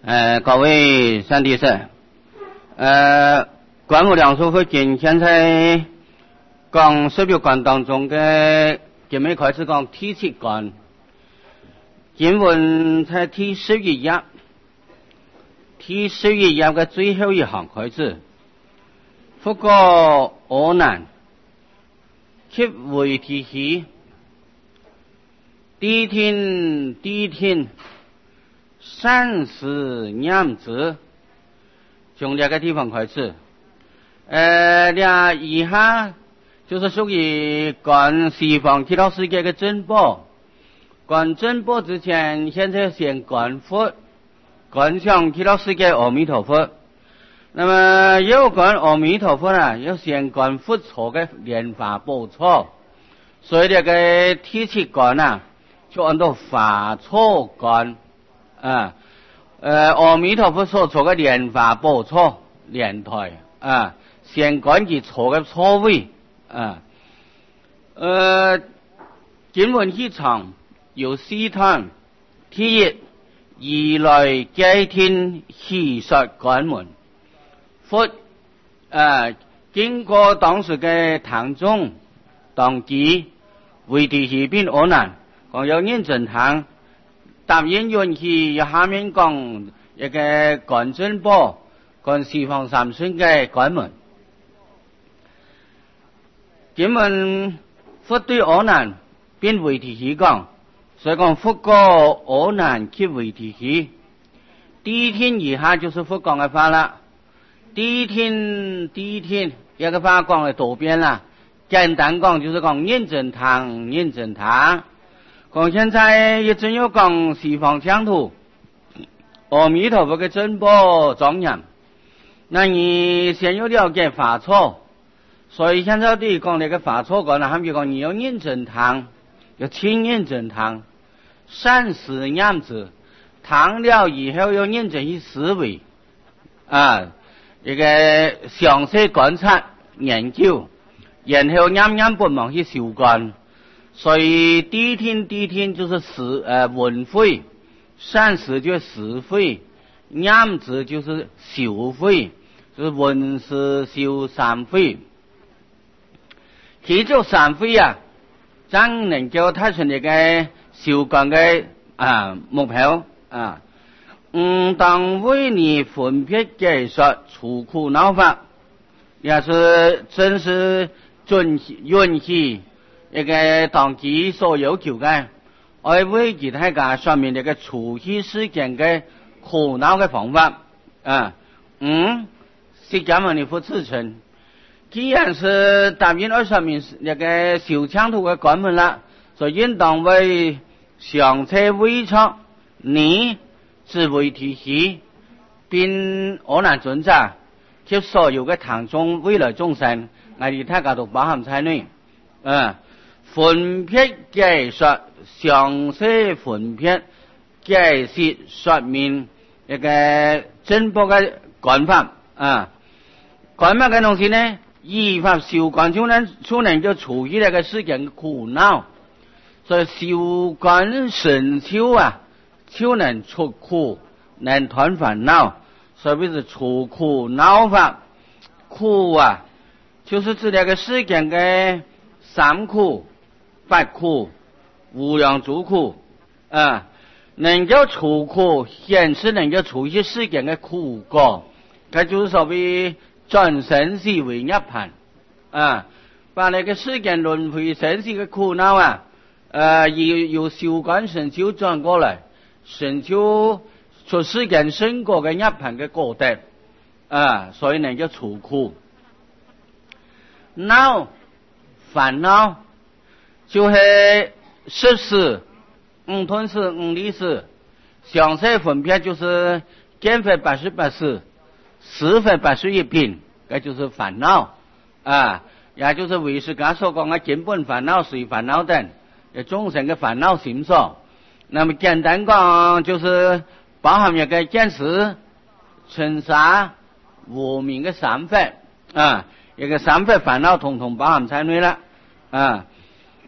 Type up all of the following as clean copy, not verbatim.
各位兄弟师，观无量寿佛经现在讲16观当中嘅，今日开始讲第7观，经文在第11页，第11页嘅最後一行開始，佛告阿難，及為提起，第一天。30年子，从这个地方开始，以下就是属于观西方极乐世界的珍宝。观珍宝之前，现在先观佛，观想极乐世界阿弥陀佛。那么要观阿弥陀佛呢，要先观佛陀的莲花宝座。所以这个第7观啊，就按照法座观。阿弥陀佛所坐嘅莲花寶座蓮台先講佢坐嘅座位經文起長有4段，第一，如來皆天悉說觀門，佛經過當時嘅堂中當機為提起並阿難，講有認真堂。答應允許下面講一個觀珍寶、觀西方三聖嘅觀門。經文佛對阿難便為提起講，所以講佛告阿難及為提起。第一天以下就是佛講嘅話啦。第一天一個話講嘅多邊啦，簡單講就是講認真堂。講現在亦真要講西方淨土，阿彌陀佛嘅珍寶莊嚴，那你先要了解法錯，所以現在對講那個法錯講啦，他們就講你要認真堂，要親認真堂，30年子，堂了以後要認真去思維，一個詳細觀察研究，然後啱不忘去修觀。所以第一天就是文會，30就是實會，念字就是修會，就是文思修3會。其中3會真能夠達成一個修觀嘅目標當為你分別解說除苦惱法，也是真是允許一個當機所要求嘅，愛為其他家上面一個除去世間嘅苦惱嘅方法釋迦牟尼佛自稱，既然是答應ở上面一個小強途嘅觀門啦，所以應當為詳細為錯你自為提起，並阿難尊者及所有嘅堂中未來眾生，我哋大家都包含在內分別解說，詳細分別解釋說明一個珍寶嘅觀法觀法嘅東西呢，依法修觀就能夠除去那個世間嘅苦惱，所以修觀神修就能出苦，能斷煩惱，所以是除苦惱法。苦就是指那個世間嘅3苦。8苦、無量諸苦能夠除苦，顯示能夠除去世間的苦果，它就是所謂轉生死為涅槃把那個世間輪迴生死的苦惱由修觀神修轉過來，神修出世間生果的涅槃的果德所以能夠除苦。惱煩惱就是10事、5吞事、5利事，詳細分別就是見分88事、識分81品，這就是煩惱也就是為師家所講的根本煩惱、隨煩惱等眾生的煩惱心所。那麼簡單講就是包含一個見識、塵沙、無明的3分一個3分煩惱統統包含在內了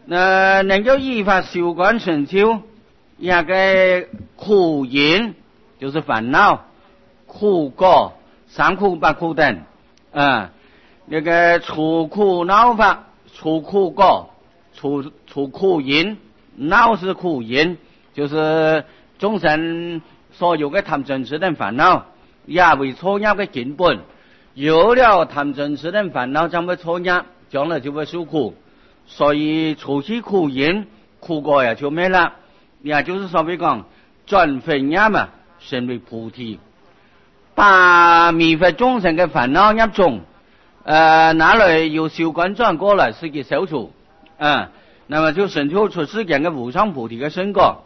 能夠依法修觀神修，一個苦因就是烦恼、苦果、三苦、八苦等。那个除苦恼法，除苦果，除苦因，恼是苦因，就是众生所有的贪嗔痴等烦恼，也为错业的根本。有了贪嗔痴等烦恼，将会错业，将来就会受苦。所以除去苦因，苦果也就没了。也就是所谓讲转分业嘛，成为菩提，把灭佛众生的烦恼业中，拿来由修观转过来，使其消除。那么就成就出世间的无上菩提的成果。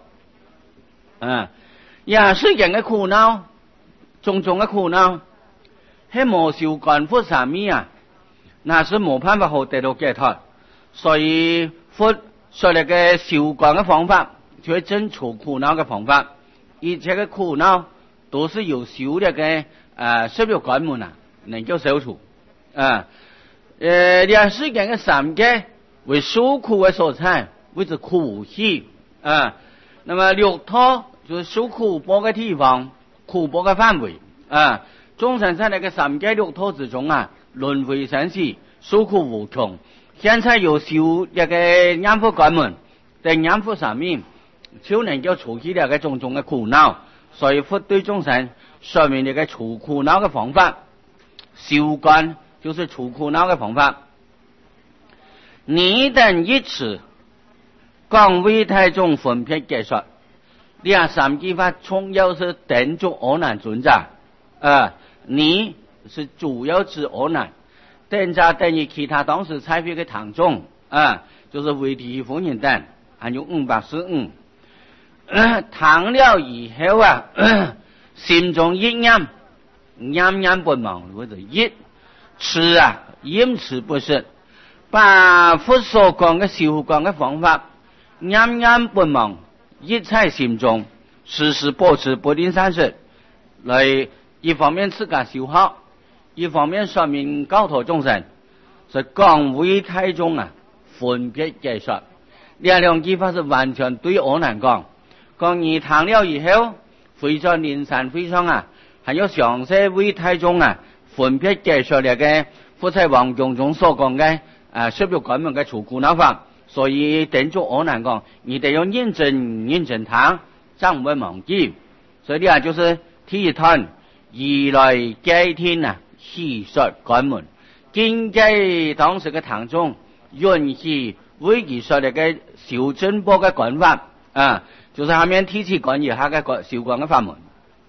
世间的苦恼，种种的苦恼，是无修观佛三昧那是没办法好得到解脱。所以佛说那个修观的方法，就是真除苦恼的方法。一切的苦恼都是由修那个十六观门能够消除。世间的三界为受苦的所在，谓之苦喜。那么六道就是受苦报的地方，苦报的范围。众生在那个三界六道之中轮回生死，受苦无穷。现在有修那个念佛观门，在念佛上面就能够除去那个种种的苦恼。所以佛对众生说明那个除苦恼的方法，修观就是除苦恼的方法。你等一词讲为太中分别解说，三句法重要是等住阿难尊者。你是主要指阿难，等者等于其他当时采取的堂众，就是为地佛人等，还有545。谈了以后心中一念，念念不忘，或者一持因持不失，把佛所讲的修观的方法，念念不忘，一在心中，时时保持不定善事，来一方面自家修好，一方面说明教导众生，是讲为太中分别解说。两句法是完全对阿难讲。你谈了以后，非常灵山非常还有详细为太中分别解说那个佛在王经中所讲的十六观门的除苦恼法。所以等住阿难讲，你得要认真谈，才唔会忘记。所以就是第一堂以来解天细说观门，经济当时的堂中允许为其说那个修正波的观法就是下面提起关于他的修观的法门。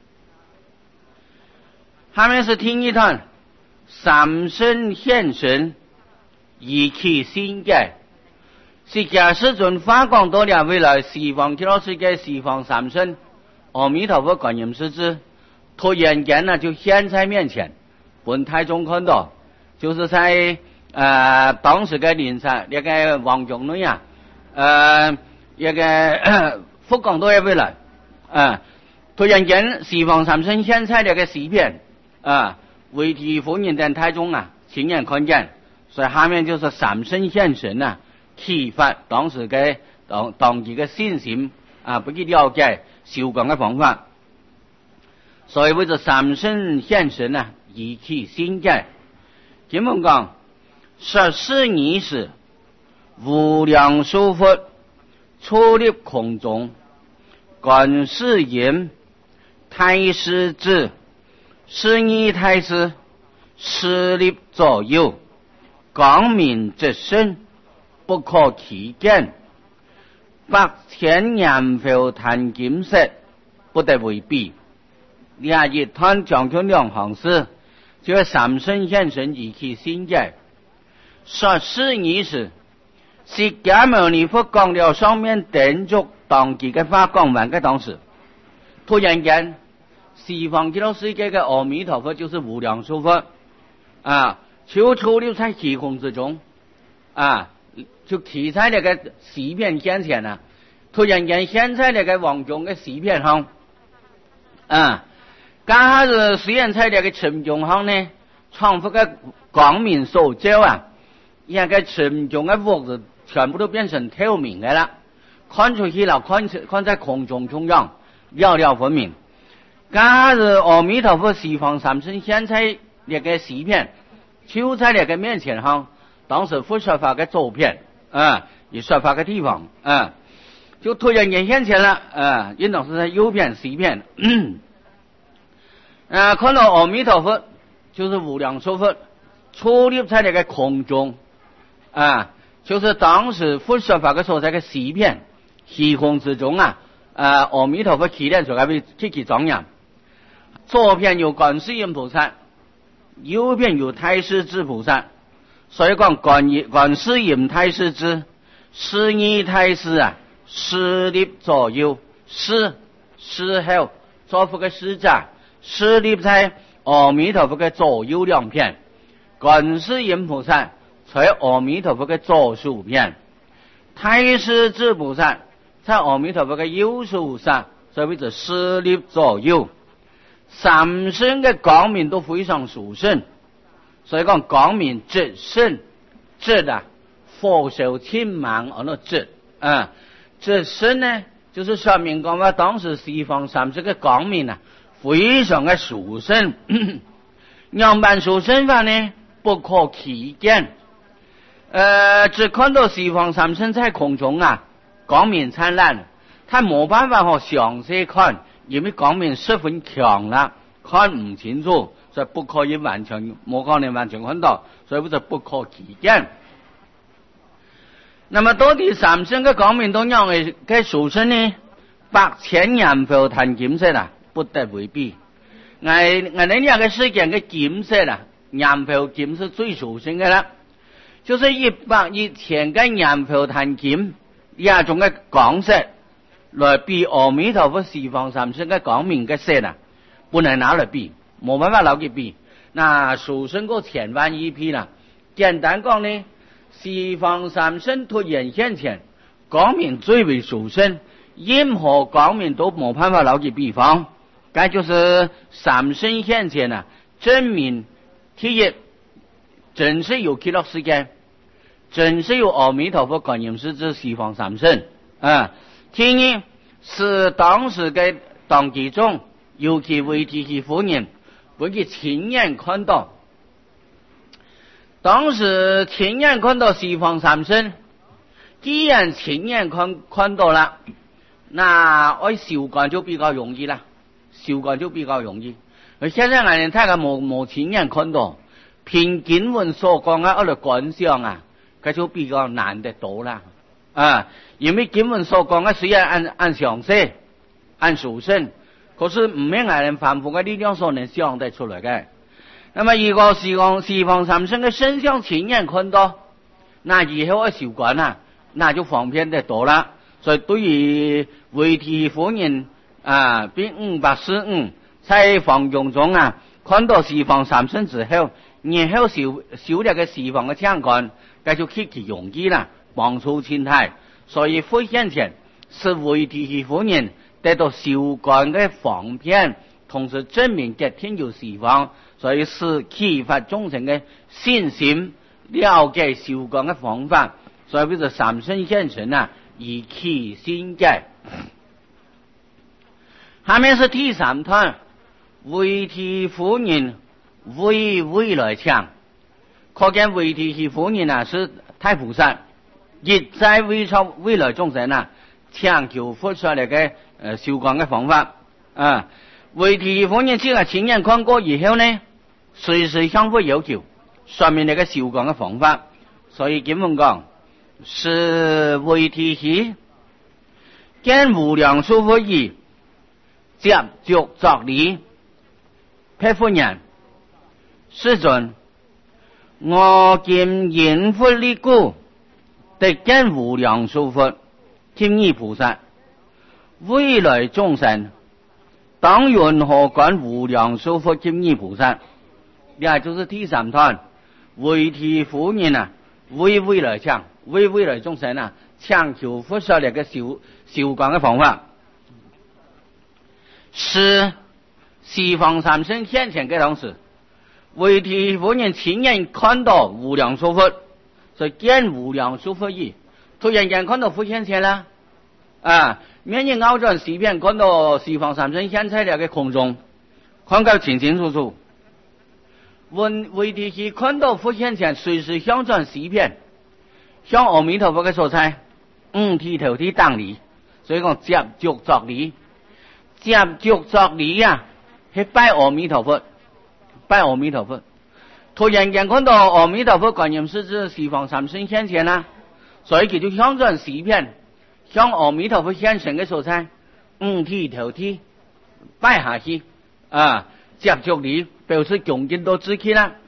下面是听一段三身现身，以其心界。释迦世尊发光多了，未来西方极乐世界西方三身，阿弥陀佛观音世智，突然间就现在面前，本太中看到，就是在当时的灵山那个王中内那个佛光多了未来突然间西方三身现在那个视频为地佛人等太中亲眼看见。所以下面就是三身现神启发当时的当地的信心不去了解修观的方法。所以为这三身现神以其心界。经文讲14时无量寿佛出入空中，观世音太师子12太师势力左右，光明直身，不可其见，8000年后谈金石，不得为比。一谈讲出两行事，就是三身现身以其心界。14时释迦牟尼佛讲了上面等足当期的法讲完的当时，突然间西方极乐世界的阿弥陀佛就是无量寿佛就出入在虚空之中就企在那个石片面前突然间现在那个王中的石片上刚开始虽然在那个沉中上呢，仿佛个光明所照那个沉中的物质全部都变成透明的了，看出去了，看在空中中央了了分明。 假如阿弥陀佛西方三圣现在那个视片，就在那个面前哈，当时佛说法的照片也说法的地方就突然间现前了应当是在右边西边看到阿弥陀佛就是无量寿佛矗立在那个空中就是当时佛说法的所在的西边虚空之中阿弥陀佛起来就为积极庄严，左边有观世音菩萨，右边有太师之菩萨，所以讲观世音太师之十二太师施立左右，施后做佛的使者，施立在阿弥陀佛的左右两边，观世音菩萨在阿弥陀佛的左手边，太师之菩萨在阿弥陀佛的右手上，所以就施立左右。三圣的光明都非常殊胜，所以讲光明直圣直佛手亲芒那直直圣呢，就是说明讲话当时西方三圣的光明非常的殊胜，样板殊胜法呢不可其见，只看到西方三圣在空中光明灿烂，他没办法详细看，因为光明十分强了，看唔清楚，所以不可以完全，冇可能完全看到，所以就不可其见。那么到底三圣嘅光明都样嘅殊胜呢？8000年佛谈金色不得为比。我哋呢個世界嘅金色年佛金是最殊勝嘅啦，就是1000個年佛談金呢種嘅光色，來比阿彌陀佛西方三聖嘅光明嘅色不能拿來比，冇辦法攞去比。那殊勝過1000萬億倍啦。簡單講呢，西方三聖突然現前，光明最為殊勝，任何光明都冇辦法攞去比方。這就是三聖現前證明第一，真是有極樂世界，真是有阿彌陀佛觀音師之西方三聖第二是當時嘅當機中，尤其為提起夫人本佢親眼看到，當時親眼看到西方三聖，既然親眼看到了，那愛修觀就比較容易啦，修觀就比較容易。而現在我哋睇下冇親眼看到，憑經文所講我哋觀想佢就比較難得多啦因為經文所講雖然按詳細按殊勝，可是唔係我哋凡夫嘅力量所能想得出來嘅。那麼如果是講西方三聖嘅身相親眼看到，那以後嘅修觀那就方便得多啦。所以對於為提夫人並545在房中中看到西方三聖之後，然後修了個西方嘅相觀，那就極其容易啦，幫助親太。所以佛現前是為提夫人得到修觀嘅方便，同時證明嘅天有西方，所以是啟發眾生嘅信心，了解修觀嘅方法，所以叫做三聖現前以起心解。下面是第三段，為提夫人為未來強，可見為提夫人是太菩薩，亦在為超未來眾生強求佛說嚟嘅修觀嘅方法為提夫人只係親眼看過以後呢，隨時向佛要求說明嚟嘅修觀嘅方法，所以經文講是為提見無量壽佛意接續作禮，披夫人世尊，我今應佛力故，得見無量壽佛天意菩薩，未來眾生當云何觀無量壽佛天意菩薩？也就是第三段，為提夫人為未來強，為未來眾生強求佛說嚟嘅修觀嘅方法，是西方三聖現前嘅同時，為提夫人親眼看到無量壽佛，所以見無量壽佛意，突然間看到佛現前啦， 免人咬咗視片，看到西方三聖顯在了嘅空中，看到清清楚楚。為地去看到佛顯前隨時向轉視片，向阿彌陀佛嘅所在，五體投地當禮，所以講接觸作禮，接觸作禮啊，係拜阿彌陀佛，拜阿彌陀佛。突然間看到阿彌陀佛觀音師子西方三聖顯前啦，所以佢就向轉視片，向阿彌陀佛顯神嘅所在，五體投地拜下去，接觸禮。表示恭敬到自己啦，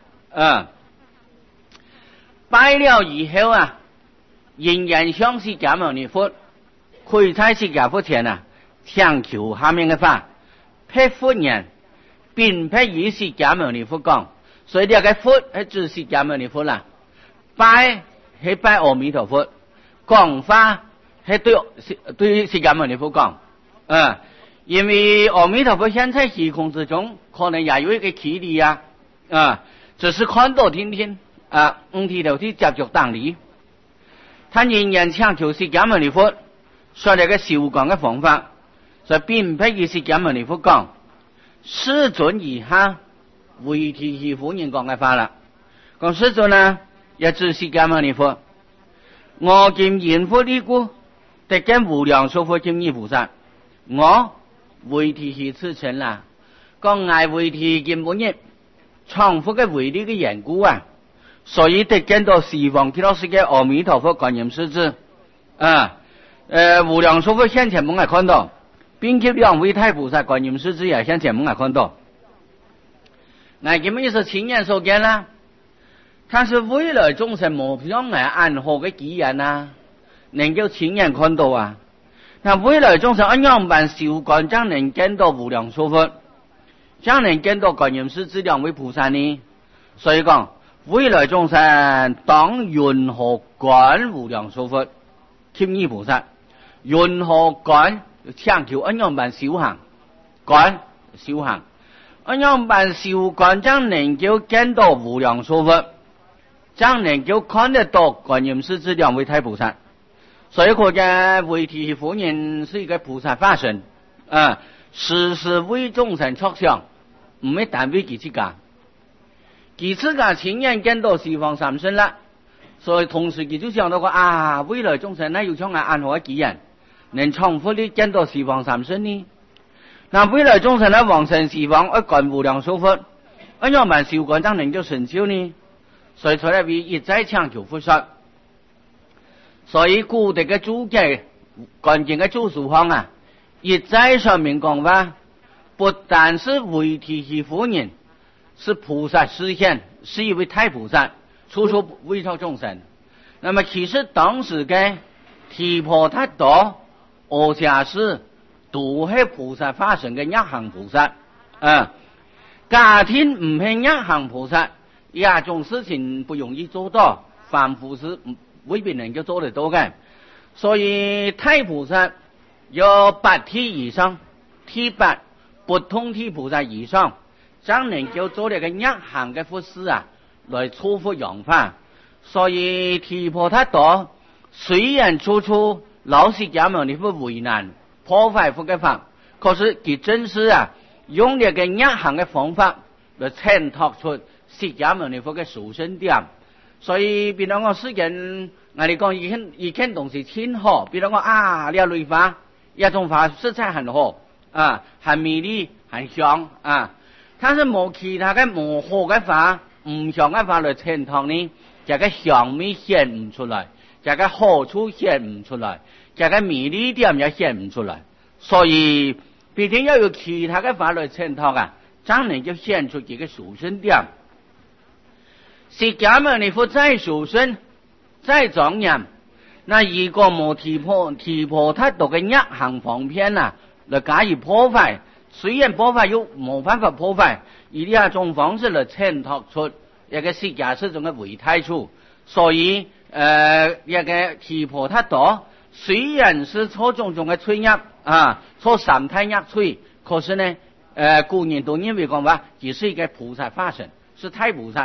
拜了以後仍然向釋迦牟尼佛，可以在釋迦佛前請求下面嘅法，辟佛言，並辟與釋迦牟尼佛講，所以呢個佛係指釋迦牟尼佛啦，拜係拜阿彌陀佛，講法係對釋迦牟尼佛講，因為阿彌陀佛現在虛空之中，可能也有一個距離只是看到聽聽五體投地接觸當禮，他仍然請求釋迦牟尼佛說了個受講嘅方法，所以並不與釋迦牟尼佛講，世尊以下為提起夫人講嘅法啦。講世尊呢，也指釋迦牟尼佛，我見現佛呢故，得見無量壽佛經義菩薩，我為提起此稱啦，講係為提見本人重複嘅為呢嘅緣故所以得見到西方極樂世界阿彌陀佛觀音師子無量壽佛現前門看到，並且兩位太菩薩觀音師子也現前門看到，那咁樣是親眼所見啦。他是未來眾生無上安好嘅機緣能夠親眼看到那未來眾生按樣辦受觀，將能見到無量壽佛，將能見到觀音師子兩位菩薩呢？所以講未來眾生當云何觀無量壽佛謙義菩薩，云何觀強求按樣辦修行，觀修行按樣辦修觀，將能夠見到無量壽佛，將能夠看得到觀音師子兩位太菩薩。所以可見為提夫人是一個菩薩化身時時為眾生着想，唔係單為佢自家，佢自家親眼見到西方三聖啦，所以同時佢就想到個未來眾生有將來安好嘅機緣，能重複地見到西方三聖呢？那未來眾生往生西方而觀無量壽佛，而樣辦修觀將能夠成就呢？所以出來為一再強求佛說。所以古代嘅注解關鍵嘅注釋方一再說明講話，不但是為提起夫人是菩薩示現，是一位太菩薩處處為救眾生，那麼其實當時嘅提婆達多阿迦斯都係菩薩化身嘅一行菩薩家庭唔係一行菩薩，這種事情不容易做到，凡夫是未必能夠做得到嘅，所以太菩薩有8體以上，體8不通體菩薩以上，將能夠做呢個一行嘅佛事來處佛揚化。所以提婆達多雖然處處老釋迦牟尼佛為難破壞佛嘅法，可是佢真是用呢個一行嘅方法來襯托出釋迦牟尼佛嘅殊勝點。所以比如講世間我哋講一件東西挺好，比如講呢個類法一種法色彩很好很美麗很香但是冇其他嘅冇好嘅法唔香嘅法來襯托呢，這個香味顯唔出來，這個好處顯唔出來，這個美麗點也顯唔出來。所以必定要有其他嘅法來襯托將能夠顯出幾個殊勝點。釋迦牟尼佛再殊勝再莊嚴，那如果冇提婆達多嘅一行方便來加以破壞，雖然破壞又冇辦法破壞，以呢一種方式來襯托出一個釋迦師種嘅偉大處。所以一個提婆達多雖然是錯種種嘅罪業錯三太業罪，可是呢古人都認為講話只是一個菩薩化身，是太菩薩。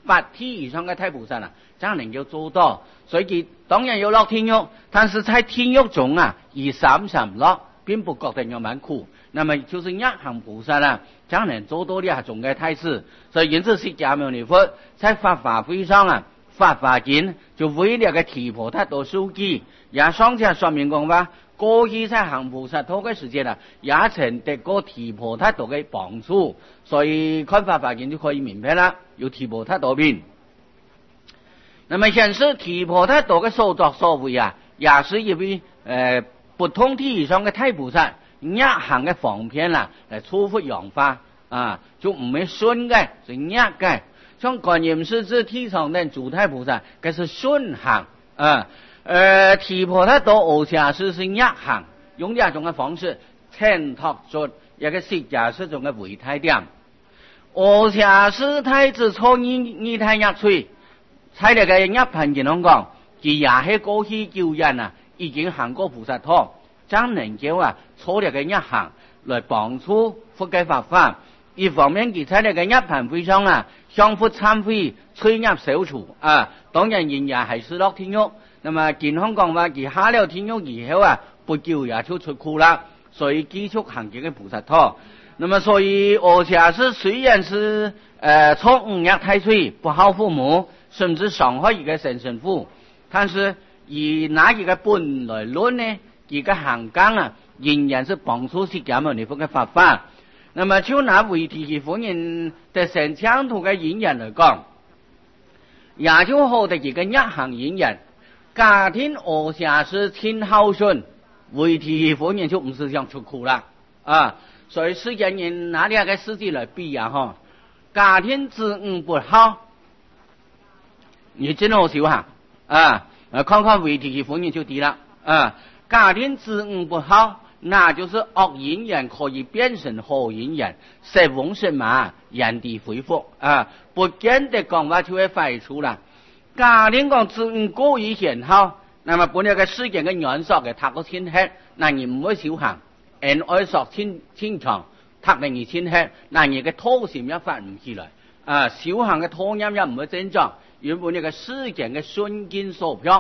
8体以上嘅太菩萨啦，才能夠做到。所以佢當然要落天獄，但是在天獄中啊，2、3落，並不覺得有蠻苦。那麼就是一行菩薩啦，才能做到呢種嘅態勢。所以因此釋迦牟尼佛在法華會上啊，法華經就為了個提婆達多授記，也上次說明講話，過去在行菩薩道嘅時間啊，也曾得過提婆達多嘅幫助。所以看法華經就可以明白啦，有提婆達多篇。那麼顯示提婆達多嘅所作所為啊，也是一位不同體以上嘅太菩薩一行嘅方便啦，嚟處罰揚化啊，就唔係順嘅，是一嘅。像觀音師子地上的諸太菩薩，佢是順行啊。提婆達多阿闍世是一行，用呢一種嘅方式襯托出一個釋迦世種嘅偉大點。阿闍世太子初二太一歲，喺呢個一盤經上講，佢也係過去救人啊，已經行過菩薩道，將能夠啊錯呢個一行來幫助佛嘅法法。一方面佢喺呢個一盤會上啊，向佛懺悔，催入小處啊，當然仍然係是落天獄。那麼健康講話，佢下了天獄以後啊，不久也就出庫啦，所以繼續行這個菩薩道。那麼所以阿闍世雖然是初5日太歲，不孝父母，甚至傷害一個神神父，但是以那一個本來論呢，一個行綱啊，仍然是幫助釋迦牟尼佛嘅法法。那麼就拿為提起佛人的成強途嘅演人來講，也就好的一個一行演人，家庭阿闍世親孝順，為提起佛人就唔是想出庫啦啊！所以世間人拿兩個世界來比啊，哈，家庭子女不好，你真好修行啊！看看為提起佛人就對了啊！家庭子女不好，那就是惡因緣可以變成好因緣，食翁食馬，人地恢復啊！不見得講話就會壞處啦。家庭講子女過於賢好，那麼本來個世間嘅元素嘅太過淺黑，那你唔會修行。按愛索清長，特令而淺黑，那你嘅土性一發唔起來啊！修行嘅土音也唔會增長，原本呢個世間嘅順境所飄。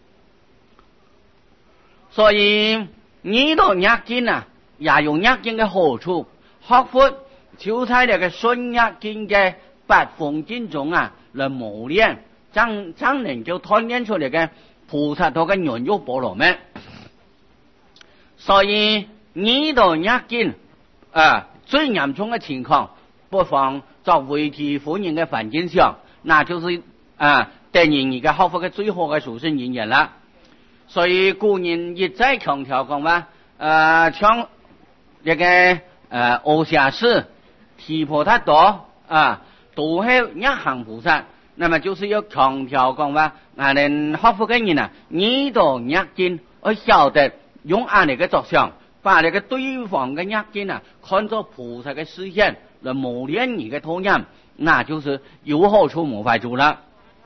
所以呢度押經啊，也有押經嘅好處，學佛就在呢個順押經嘅8風經中啊，來磨練，將能夠鍛鍊出嚟嘅菩薩道嘅圓肉波羅蜜。所以呢度押經最嚴重嘅情況，不妨作為提佛人嘅環境上，那就是定然而家學佛嘅最好嘅殊勝因緣啦。所以古人一再強調講話，像一個阿闍世、提婆達多都係一行菩薩，那麼就是要強調講話，能學佛嘅人啊，呢度押經要曉得用嚟嘅作相，把你嘅對方嘅押經啊，看作菩薩嘅實現，來磨練你嘅土壤，那就是有好處冇壞處啦。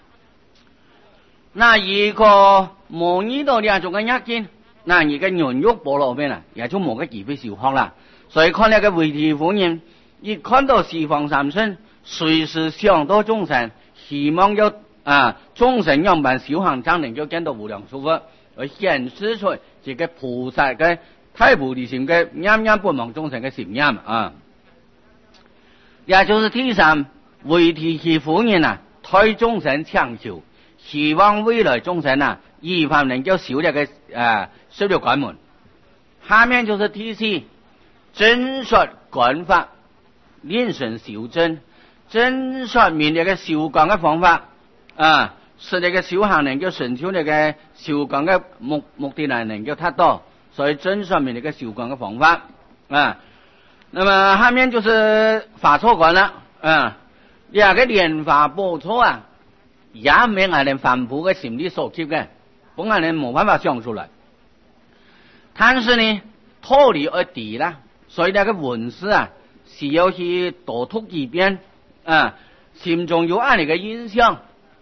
那如果冇呢度兩種嘅押經，那而家圓肉波羅蜜啦，也就冇個機會修學啦。所以看呢個為提佛人，一看到十方三身，隨時想到眾生，希望有眾生樣般修行，將能夠見到無量殊佛，而顯示出這個菩薩嘅太菩提心嘅念念不忘眾生嘅心念啊。也就是第三，為提佛人啊，推眾生強求，希望未來眾生啊，依法能夠修這個修了觀門。下面就是第四，真說觀法，練神修真，真說明這個修觀嘅方法使這個修行能夠成就這個修觀嘅目的呢，能夠達到。所以真說明這個修觀嘅方法那麼下面就是法錯觀了兩個蓮花寶錯也沒我哋凡夫嘅心理所及嘅，本來人冇辦法想出來。但是呢，脫離而地啦，所以那個文字是要去多讀幾遍心中有按你嘅印象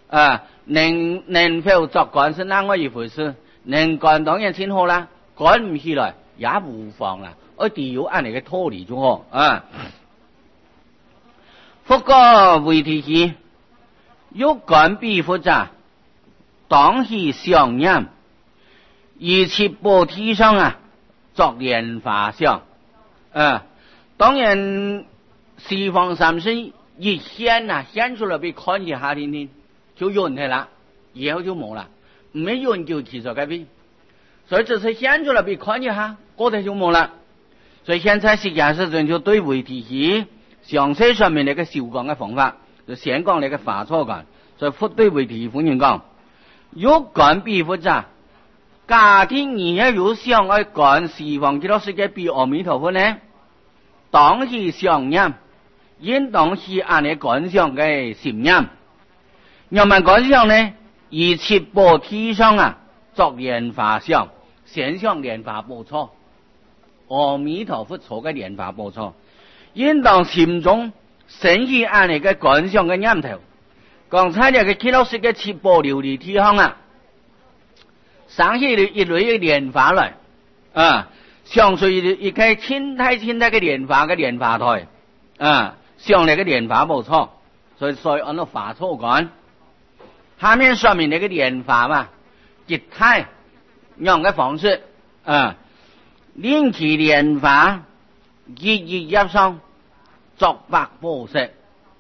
能否作觀是另外一回事，能觀當然先好啦，觀唔起來也無妨啦，而地有按你嘅脫離就好佛個為提起欲干必复者，当以相念，以其菩提上啊，作莲华相。当然西方三圣一显出来被看一下听听，就晕去了，以后就冇了，没晕就其实改变。所以这是显出来被看一下，过头就冇了。所以现在释迦世尊就对为体系详细上面那个修讲的方法，就先讲那个法错讲。所以复对为体夫人讲，欲干必复者，假定你要有想要干西方极乐世界比阿弥陀佛呢，当是想念，应当是按你干想嘅心念。要么干想呢，以七菩提上啊，作莲华相，先想莲华不错，阿弥陀佛错嘅莲华不错，应当心中生起按你嘅干想嘅念头。刚才那个极乐世界七宝琉璃体上啊，生起一类嘅莲华来像是一个清太嘅莲华嘅莲华台像那个莲华不错，所以按照法错讲，下面说明那个莲华嘛，一态样嘅方式令其莲华一入上作百宝石。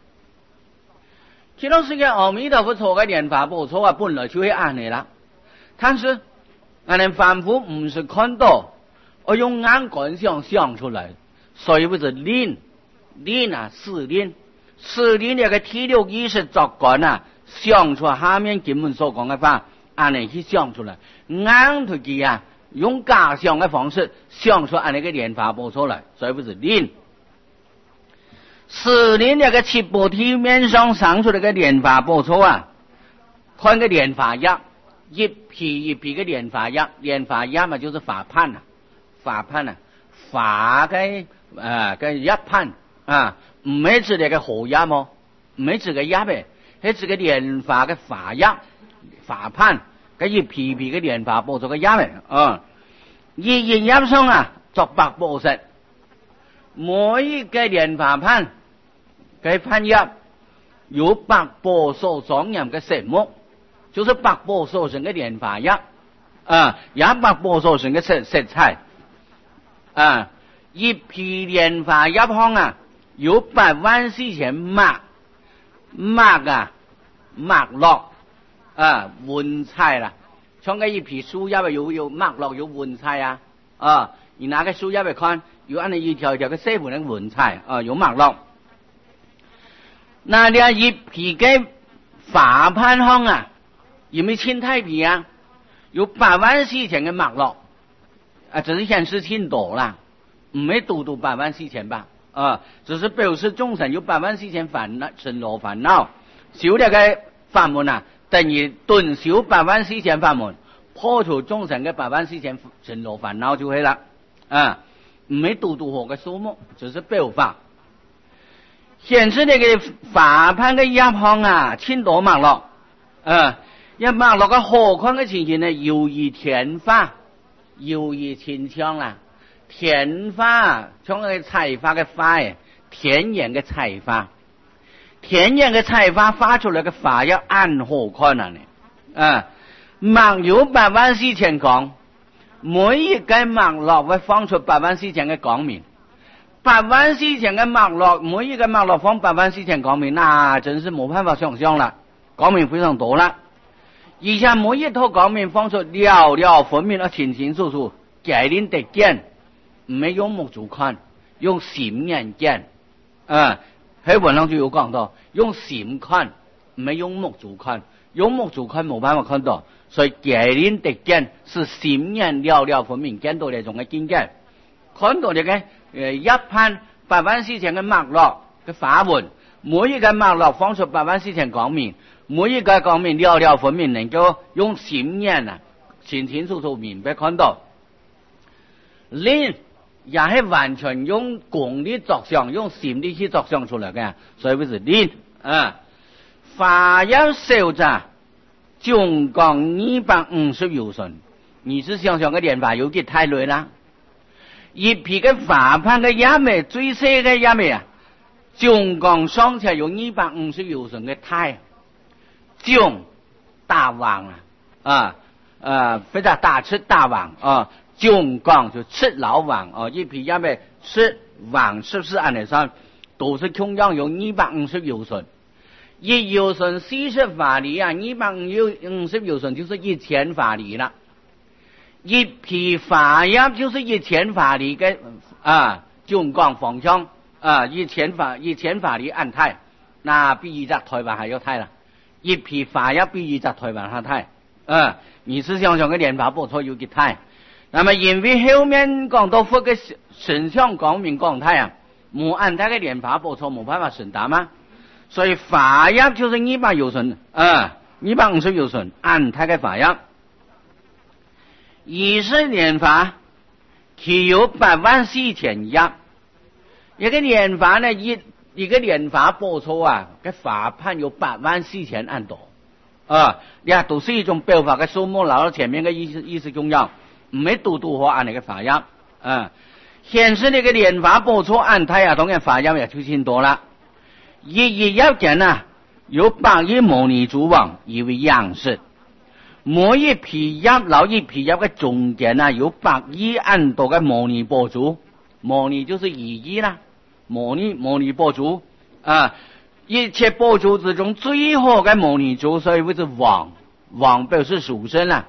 极乐世界阿弥陀佛错嘅莲华不错本来就会按你啦，但是我们凡夫唔是看到，我用眼观想出来，所以不是练试练那个体六意识作感想出下面根本所讲嘅法，按你去想出来，眼头记用假想嘅方式想出按那个莲华不错来，所以不是练。试炼那个七菩提面上生出那个莲华不错看个莲华叶，一批一批个莲华叶，莲华叶嘛就是法判法嘅个叶判唔係指那个荷叶么，唔係指个叶呗，係指个莲华嘅法叶法判，个一批一批个莲华不错个叶呗一叶上作百宝石，每一个莲华判。该判叶有百宝所庄严的神木，就是百宝所成的莲华叶也百宝所成的色彩一批莲华叶行有84000墨落云彩啦，像个一批树叶有墨落有云彩你拿个树叶来看，有按一条一条个细纹的云彩有墨落。那俩一批嘅法判行有没有清太皮有84000嘅墨落只是显示挺多啦，唔係度84000吧只是表示众生有84000烦恼生罗烦恼，修了个法门等于顿修84000法门，破除众生嘅84000生罗烦恼就係啦唔係度何嘅數目，只是表法。显示那个法判的叶行挺多墨落一墨落个何况嘅情形呢？由于天花，由于清香啦，天花像个彩花嘅花天然嘅彩花，天然嘅彩花发出来嘅花要按何看呢墨有84000光，每一个墨落会放出84000嘅光明。84000嘅墨落，每一个墨落放84000光明，那真是冇办法想象了，光明非常多了。以前每一套光明放出了了分明清清楚楚，概念得见，唔係用目珠看，用心眼見喺文上就有讲到，用心看，唔係用目珠看，用目珠看冇办法看到，所以概念得见是心眼了了分明见到那种嘅境界，看到这个一判84000嘅墨落嘅法文，每一个墨落放出84000光明，每一个光明了了分明，能够用心眼清清楚楚明白看到。灵也係完全用功力作想，用心力去作想出來嘅，所以不是靈法要少咋，總共250有順，你是想想個蓮花有幾太累啦？一批嘅法判嘅葉味，最細嘅葉味總共上起有250有順嘅太， 囧大王非常大吃大王囧讲就吃老王一批人呗吃王是不是按理上都是同样有250由旬，一由旬40法里250由旬就是1000法里了，一批法业就是1000法里嘅囧讲方向1000法里按太，那比在台湾还要太了，一批法业比在台湾还太你是想想个莲花宝座有几太？那么因为后面讲到佛个神像光明光太冇按太个莲花宝座冇办法顺达吗？所以法业就是200由旬250由旬按太个法业。20莲花其有84000业，一个莲花呢一个莲花宝座个法判有84000按多都是一种表法的数目，老到前面的意思重要，唔系度和按那个法业显示那个莲花宝座按太当然法业也就很多了。一要件有8亿摩尼珠王以为样式，每一批业老一批业的中间有8亿按多的摩尼宝珠，摩尼就是2亿啦，摩尼宝珠一切宝珠之中最好的摩尼珠，所以为是王表示属身啦。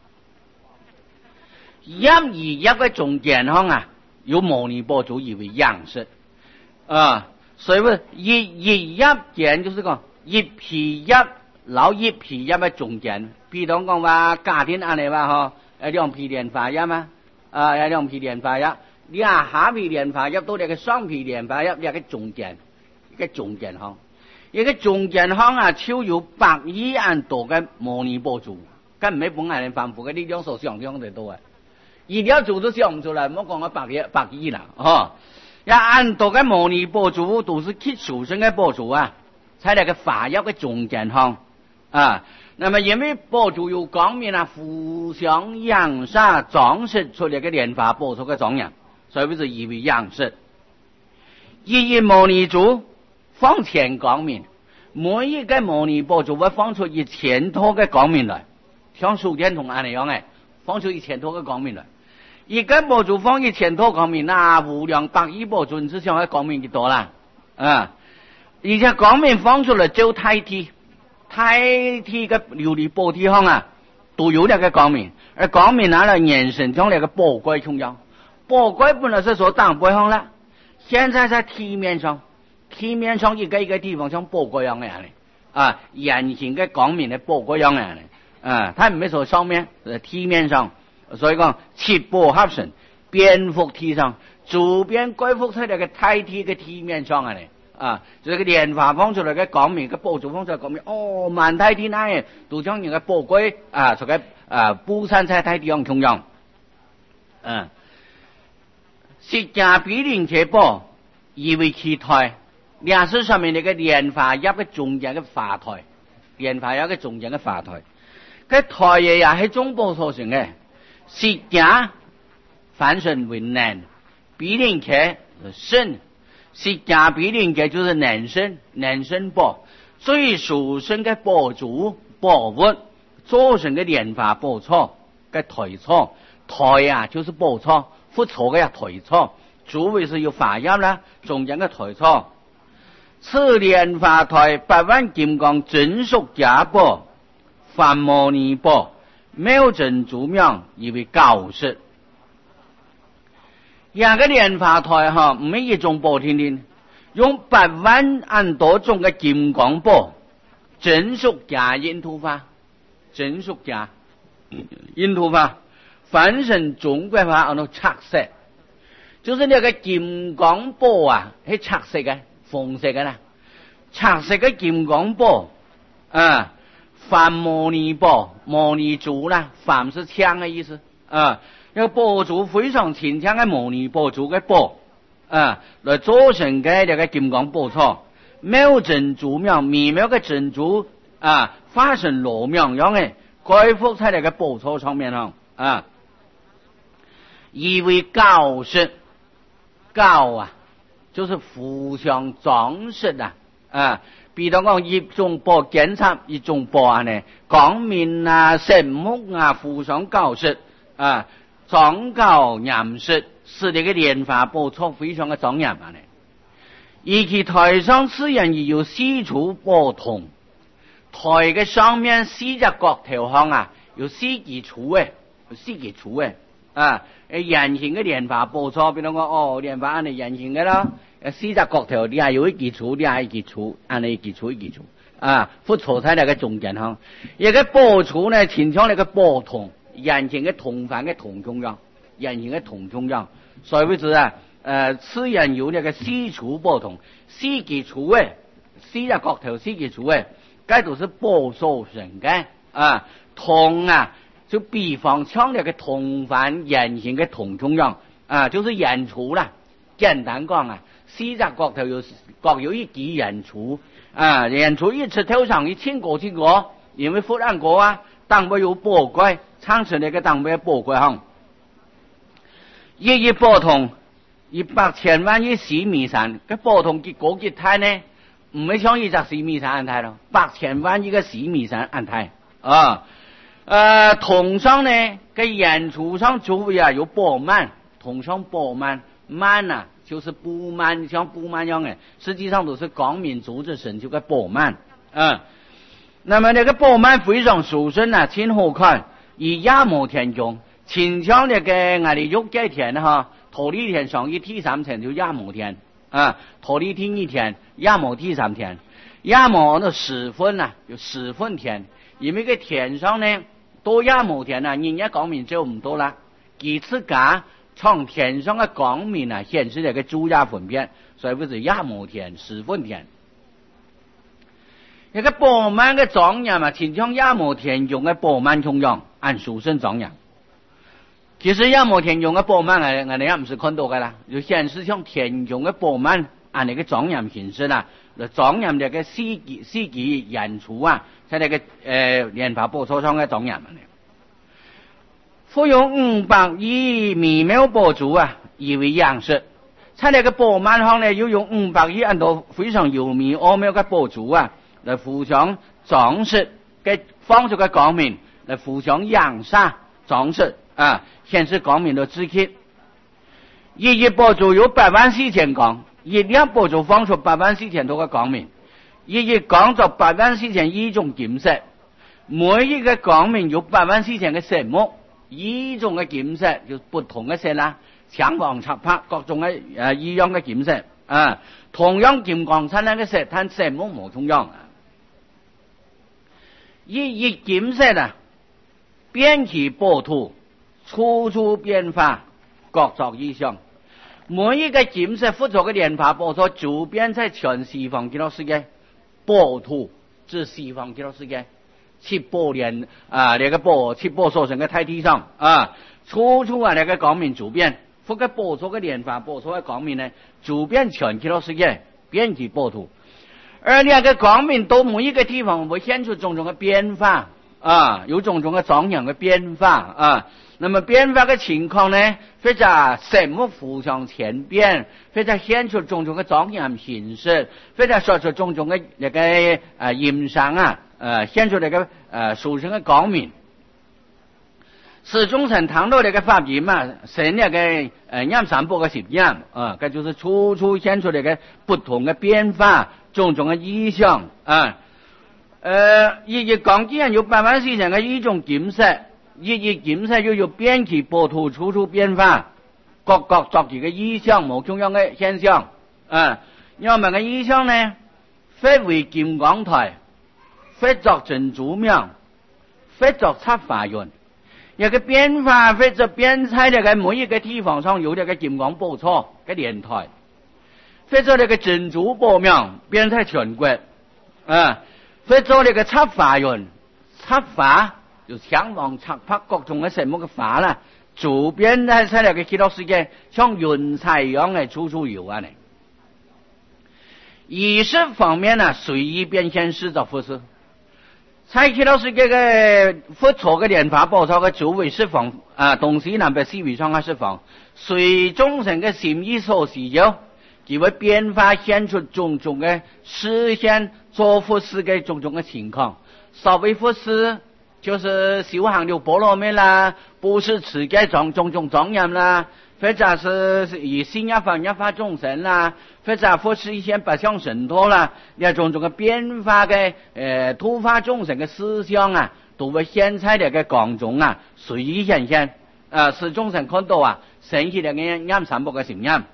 一个中间有摩尼宝珠以为样式所以说一件就是讲一批业老一批业的中间，比如讲话家庭安尼2批莲花业2批莲花业，下批莲花业到那个双批莲花业一个中间一个中间超有8亿按多的摩尼宝珠，根本本人凡夫的力量所想象得多一定要做都想唔出来，唔好讲个8亿啦按多的摩尼宝珠都是去属身的宝珠在那个法业的中间那么因为宝珠有光明互相扬洒装饰出来个莲花宝珠的状样，所以是以为样式。一摩尼珠放前光明，每一个摩尼宝珠会放出1000多个光明来，像数天同安尼样放出1000多个光明来。一个宝珠放1000多光明无量8亿宝珠，你是想个光明几多啦而且光明放出来就太体个琉璃宝体都有那个光明，而光明延伸将那个宝贵重要，宝贵本来是说当背后了，现在在体面上一个一个地方像宝贵样的眼前的光明的宝贵样的他没说上面体面上，所以讲七宝合成蝙蝠体上周边归附在那个太体的体面上这个莲花放出来的光明，个宝珠放出来光明满太体都将那个宝贵这个布散在太体上同样释迦毗陵伽宝以为其台两是上面那个莲花叶的中间的法台，莲花叶的中间的法台，个台也是中宝所成的。释迦凡身为男，毗陵伽是身，释迦毗陵伽就是男身宝，最殊胜的宝珠宝物做成的莲花宝座个台座，台就是宝座，不错的台座，主位是有法业啦，中间的台座。此莲花台8万金刚真属假宝，梵摩尼宝妙真珠妙以为高士。两个莲花台唔係一種寶天天，用8萬按多種嘅金剛寶，真屬假印度法，真屬假印度法，反正中國話按照赤色，就是那個金剛寶係赤色嘅，紅色嘅啦，赤色嘅金剛寶梵摩尼寶，摩尼珠啦，梵是槍嘅意思那個寶珠非常清強嘅摩尼寶珠嘅寶來做成嘅這個金剛寶座，妙珍珠妙微妙嘅珍珠化成羅妙樣嘅蓋覆在那個寶座上面以為高飾高就是互相裝飾啊，比如講一種播檢測，一種播啊呢，光明啊、神木啊，互相交涉啊，莊高嚴實，使你嘅蓮花寶座非常嘅莊嚴啊呢。而其台上此人亦有四處不同，台嘅上面四隻角頭上啊，有四幾處嘅，有四幾處嘅啊，圓形嘅蓮花寶座，比如講蓮花係圓形嘅啦。四隻角頭，你係有一幾處，你係一幾處，按你一幾處一幾處啊，不錯喺你個中間行。一個寶處呢，前向你個寶筒，圓形嘅銅板嘅銅中央，圓形嘅銅中央，所以為止啊，此人有呢個四處寶筒，四幾處嘅，四隻角頭四幾處嘅，該都是寶所成嘅啊，銅啊，就比方像呢個銅板圓形嘅銅中央啊，就是圓處啦，簡單講啊。四隻角頭各有一幾圓柱啊，圓柱一尺頭上一千個，因為忽然個啊，當沒有寶貴，產生那個當沒有寶貴行。一寶筒100,000萬億4米山，個寶筒結果結態呢，唔係像一隻4米山安態咯，8,000萬億個4米山安態啊。筒上呢，個圓柱上周圍啊有寶幔，筒上寶幔幔啊。就是布幔，像布幔一樣嘅，實際上都是光明組織成就嘅寶幔。那麼那個寶幔非常殊勝啊，真好看。以亞摩田中，前向那個我哋玉界田哈，土地田上一梯3田就亞摩田啊，土地田1田，亞摩梯3田。亞摩的10分啊，有10分田，因為個田上呢多亞摩田啊，人家光明就唔多啦，幾次假。從天上的光明啊，顯示這個主亞分辨，所以不是亞摩田10分田。一個寶幔的莊嚴嘛，前向亞摩田用的寶幔同樣，按殊勝莊嚴。其實亞摩田用的寶幔我哋也唔是看到嘅啦，就顯示像天用的寶幔按那個莊嚴形式啦，就莊嚴這個四季演出啊，在那個蓮花寶座上的莊嚴嘛。富有500億微妙寶珠啊，以為樣式。在那個寶幔上呢，又用500億按照非常優美奧妙嘅寶珠啊，來互相裝飾，嘅放出個光明，來互相揚灑裝飾啊，顯示光明的之氣。一寶珠有84000光，一粒寶珠放出84000多個光明，一光就84001種金色，每一個光明有84000個神木。一種嘅金色就不同嘅色啦，強黃插拍各種嘅異樣嘅金色啊，同樣金光燦爛嘅色，但神木冇同樣啊。一金色啊，遍其寶土，處處變化，各作異象。每一個金色附着嘅蓮花寶座，周邊在全西方極樂世界，寶土至西方極樂世界。七寶蓮啊，那個寶七寶所成嘅大地上啊，處處啊那個光明周邊，覆蓋寶座嘅蓮花寶座嘅光明呢，周邊全極樂世界，遍及寶土。而那個光明到每一個地方會顯出種種嘅變化啊，有種種嘅莊嚴嘅變化啊。那麼變化嘅情況呢，或者神木互相前變，或者顯出種種嘅莊嚴形式，或者說出種種嘅那個音響啊。顯出這個殊勝的光明，是眾生談到這個法義嘛，神那個念三寶的實驗啊，這就是處處顯出這個不同的變化，種種的意象啊。一光既然有84000個一種金色，一金色又有遍其寶土，處處變化，各作幾個意象，無中央的現象啊。要麼個意象呢，非為金剛台。非作珍珠廟，非作插法雲，一個變化非作變在這個每一個地方上有這個金剛寶座嘅蓮台，非作這個珍珠寶廟變在全國啊，非作這個插法雲，插法就強往插拍各種嘅神木嘅法啦，周邊在這個極樂世界像雲彩一樣嘅處處有啊呢。儀式方面呢，隨意變現施作服飾。在極樂世界嘅佛陀嘅蓮花寶座嘅周圍釋放啊，東西南北四圍上嘅釋放，隨眾生嘅心意所需要， 佢會變化顯出種種嘅實現做佛事嘅種種嘅情況。所謂佛事，就是修行了波羅蜜啦，不是持戒種種莊嚴啦，或者是以心一法眾生啦，或者佛事一些不相神陀啦，呢種種嘅變化嘅突發眾生嘅思想啊，都會顯在呢個講中啊，隨意顯現使眾生看到啊，生起呢個陰三寶嘅心念。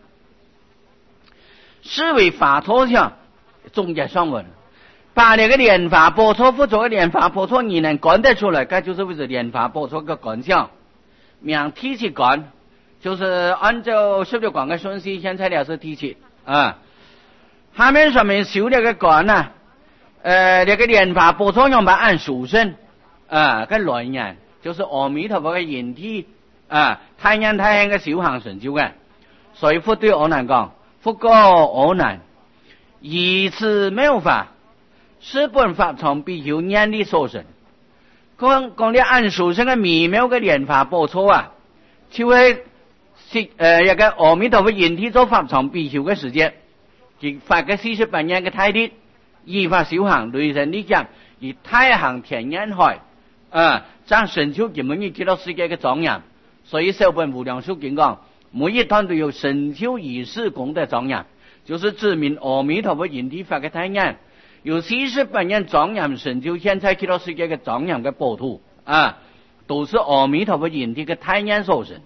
是為法錯相，總結上文，把那個蓮華寶錯佛做個蓮華寶錯，你能講得出來，這就是為是蓮華寶錯個觀相。名提起觀，就是按照十六觀的順序，現在了是提起啊。下面上面修那個觀呢，那個蓮華寶錯用把按屬性跟來言，就是阿彌陀佛的引體太陽太陽的修行成就嘅，所以佛對阿難講。佛告阿難，以此妙法，是本法從比丘念力所生。講你按屬性嘅微妙嘅蓮華寶錯啊，就係一個阿彌陀佛引體做法從比丘嘅時間，即發嘅48年嘅態力，依法修行雷神力量，以太行天眼海將成就根本於極樂世界嘅莊嚴。所以小本無量壽經講。每一段都有神修儀式功德莊嚴，就是指明阿彌陀佛引體法嘅太陽，有48年莊嚴神修現在極樂世界嘅莊嚴嘅寶土都是阿彌陀佛引體嘅太陽所成。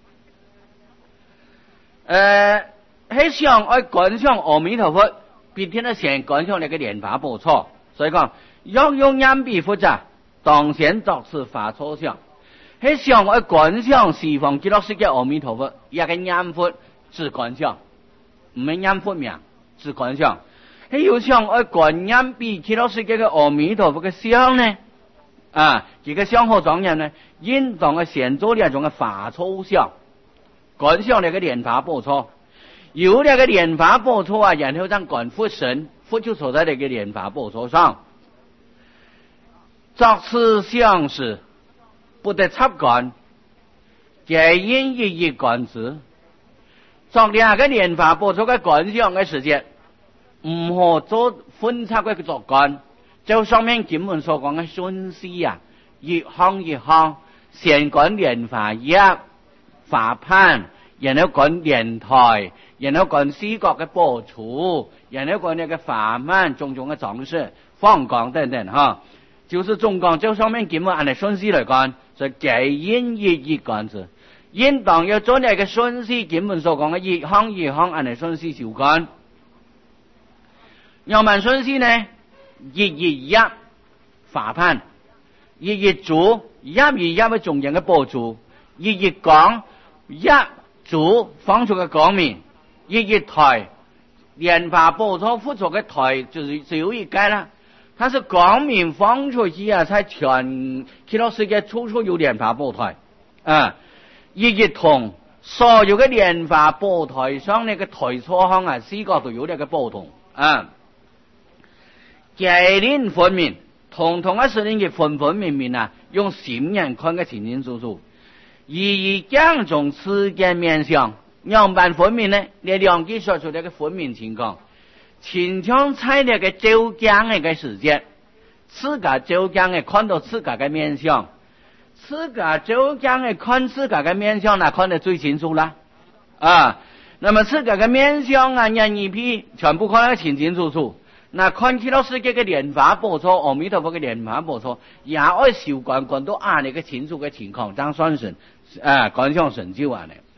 喺想愛觀想阿彌陀佛，必定係先觀想那個蓮華寶錯，所以講若用眼鼻佛者，當先作是法錯相。喺想愛觀想西方極樂世界阿彌陀佛，一個念佛只觀想，唔係念佛名，只觀想。喺又想愛觀念比極樂世界嘅阿彌陀佛嘅相呢？這個相好莊嚴呢，應當係先做呢一種嘅法錯相，觀想呢個蓮華寶錯，有呢個蓮華寶錯然後將觀佛身，佛就坐在呢個蓮華寶錯上，作此相時。不得插觀，皆因一觀之。作兩個蓮華寶錯嘅觀想嘅時間，唔可做分插嘅作觀。就上面經文所講嘅順序啊，一行一行，先觀蓮華葉、華盤，然後觀蓮台，然後觀四角嘅寶柱，然後觀那個華曼種種嘅裝飾、放光等等就是總講，就上面經文按照順序來觀。就皆因一觀之，應當要做呢個順序經文所講嘅一行一行按照順序修觀。要問順序呢，一法盤，一柱，一嘅中間嘅寶柱，一光，一柱放出嘅光明，一台，蓮華寶錯佛座嘅台就是只有一個啦。它是光明放出去才全極樂世界處處有蓮華寶台一同所有嘅蓮華寶台上那個台錯行四個都有那個寶筒皆令分明，統統是令佢分明用心眼看個清清楚楚，以講中此間面相，樣板分明呢，你兩句說出那個分明情況。親像在那個周江那個時間，自家周江嘅看到自家嘅面相，自家周江嘅看自家嘅面相，那看得最清楚啦那麼自家嘅面相人一批全部看得清清楚楚，那看極樂世界嘅蓮華寶錯，阿彌陀佛嘅蓮華寶錯，也愛修觀到那個清楚嘅情況，當算神觀想成就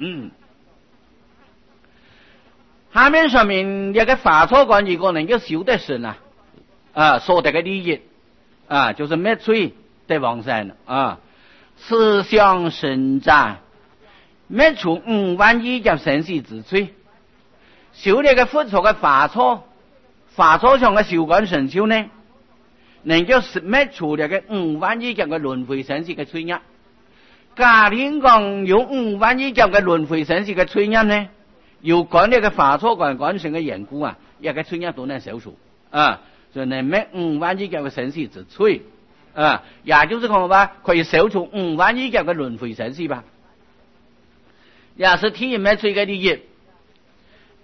下面上面一個法錯觀，如果能夠修得深所得嘅利益就是滅罪得往生思想深湛，滅除5萬億劫生死之罪。修呢個佛錯嘅法錯上嘅修觀成就呢，能夠滅除呢個5萬億劫嘅輪迴生死嘅罪業。假定講有5萬億劫嘅輪迴生死嘅罪業呢，有關呢個法錯觀成嘅緣故一個罪業都能消除就能滅5萬億劫嘅生死之罪也就是講話可以消除5萬億劫嘅輪迴生死吧，也是體滅罪嘅利益。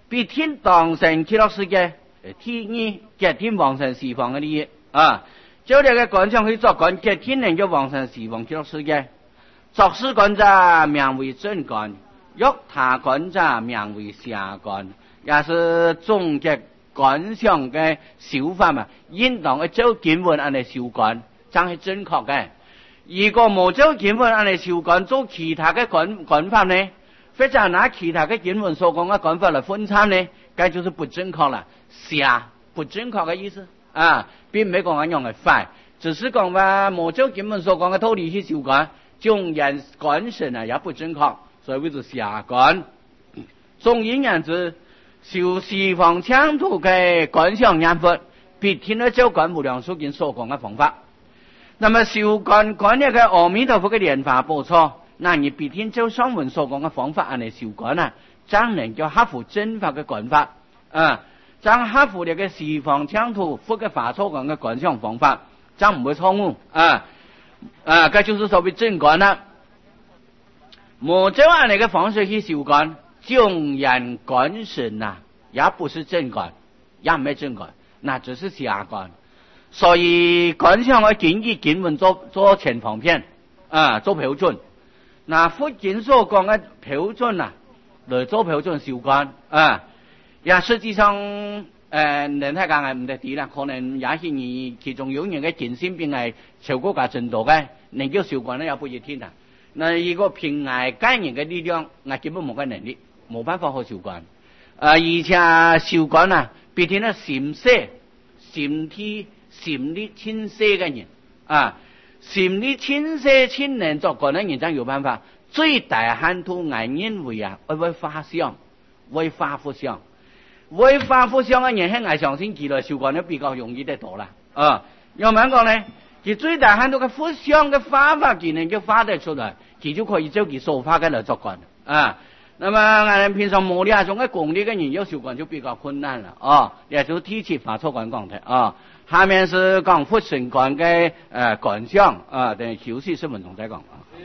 必天當成極樂世界，天意極天往生西方嘅利益啊！就這個觀想去作觀，極天能夠往生西方極樂世界。作事觀者名為正觀，欲他觀者名為邪觀，也是終極觀想嘅手法嘛。應當去做經文按嚟修觀，真係正確嘅。如果冇做經文按嚟修觀，做其他嘅觀法呢，或者拿其他嘅經文所講嘅觀法嚟分參呢，該就是不正確啦，邪不正確嘅意思啊，並唔係講緊用嚟快，只是講話冇做經文所講嘅道理去修觀。縱然觀神啊也不正確，所以為之邪觀。總而言之，修西方淨土嘅觀想念佛，必聽得照觀無量壽經所講嘅方法。那麼修觀一個阿彌陀佛嘅蓮華寶座，那你必聽照上文所講嘅方法按嚟修觀啊，真能夠合乎正法嘅觀法啊，真合乎你嘅西方淨土佛嘅法所講嘅觀想方法，真唔會錯誤啊。這就是所謂正觀啦。冇這樣的一個方式去修觀，縱然觀神啊，也不是正觀，也唔係正觀，那只是邪觀。所以觀想我建議經文做前方片啊，做標準。那佛經所講嘅標準啊，來做標準修觀啊，也實際上。人睇講係唔得啲啦，可能也許你其中有人嘅見性並係超過個程度嘅，能夠修觀咧也不一定啊。那如果憑外間人嘅力量，我根本冇個能力，冇辦法去修觀。而且修觀啊，必定係禪色、禪力清晰嘅人啊，禪力清晰清能作觀嘅人真有辦法。最大限度我認為啊，為法相，為法佛相。為法佛相嘅人喺外相信佢來修觀都比較容易得多啦。有冇講呢？佢最大限度嘅佛相嘅方法，佢能夠發得出來，佢就可以照佢所發嘅來作觀啊。那麼我哋平常冇呢種嘅功力嘅人要修觀就比較困難啦。也就提起法錯觀講嘅下面是講佛性觀嘅觀想等休息10分鐘再講。